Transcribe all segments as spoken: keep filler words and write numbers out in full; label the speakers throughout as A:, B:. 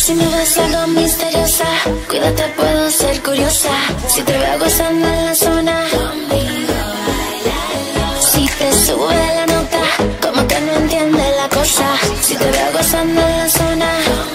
A: Si me ves algo misteriosa, cuídate, puedo ser curiosa. Si te veo gozando en la zona, si te sube la nota, como que no entiendes la cosa. Si te veo gozando en la zona,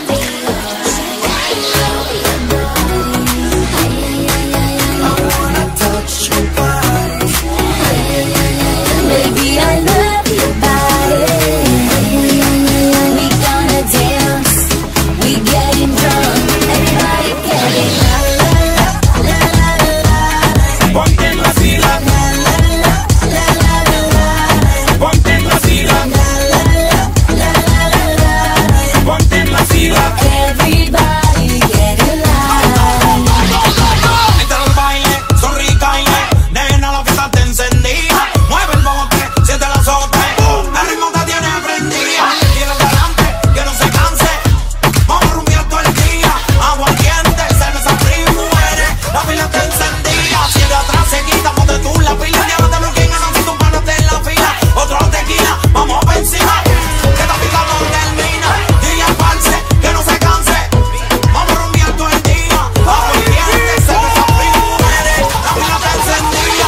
A: baby, I love your body. We gonna dance, we getting drunk, everybody getting la la la la la la.
B: Ponte en la fila, la la la la la la. Ponte en la fila, la la la la la la. Ponte en la fila,
A: Everybody getting live.
B: entra al baile, sonrita y nena, la fiesta te encendida. Mueve el bote, siente el azote, el ritmo te tiene prendida. Tira adelante, que no se canse, vamos a rumbear todo el día. Agua caliente, cerveza fría, mujeres, la fila te encendida. Si el de atrás se quita, ponte tú la pila. Llévate lo que ganan si tú párate en la fila. Otro tequila, vamos pa' encima, que esta fila no termina. Dile al parce, que no se canse, vamos a rumbear todo el día. Agua caliente, cerveza fría, mujeres, la fila te encendida.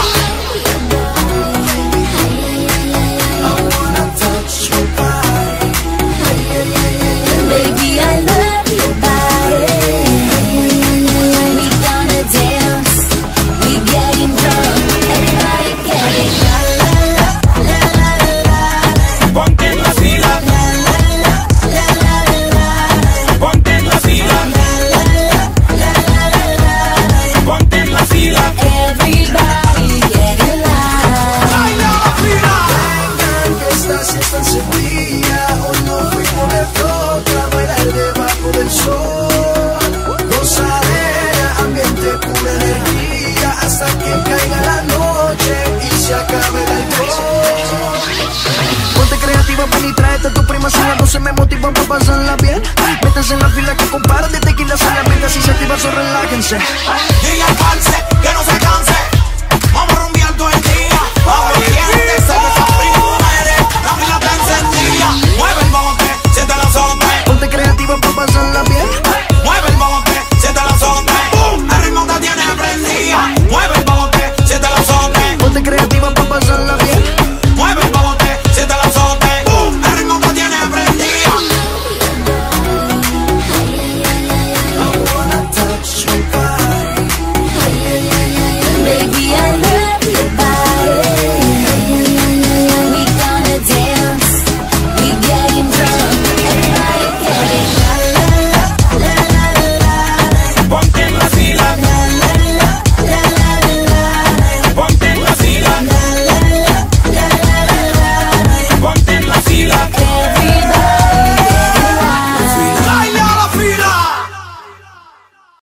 A: Baby, I love your body. We gonna dance, we getting drunk, everybody getting la la la la la la.
B: Ponte en la fila,
A: La la la la la la.
B: ponte en la fila,
A: La la la la la la.
B: ponte en la fila.
A: Everybody getting live.
B: ¡Baila la fila!
C: Vengan que esta siesta encendida. Hoy no fuimos de flota, bailar debajo del sol. Gozadera, ambiente, pura energía, hasta que caiga la noche y se acabe el alcohol. Ponte creativa, ven y tráete a tu prima. Si las doce me motivan para pasarla bien. Métese en la fila que compara de tequila solamente. Si se activa, so relájense.
B: Dile al parce, que no se canse, vamos a rumbear todo el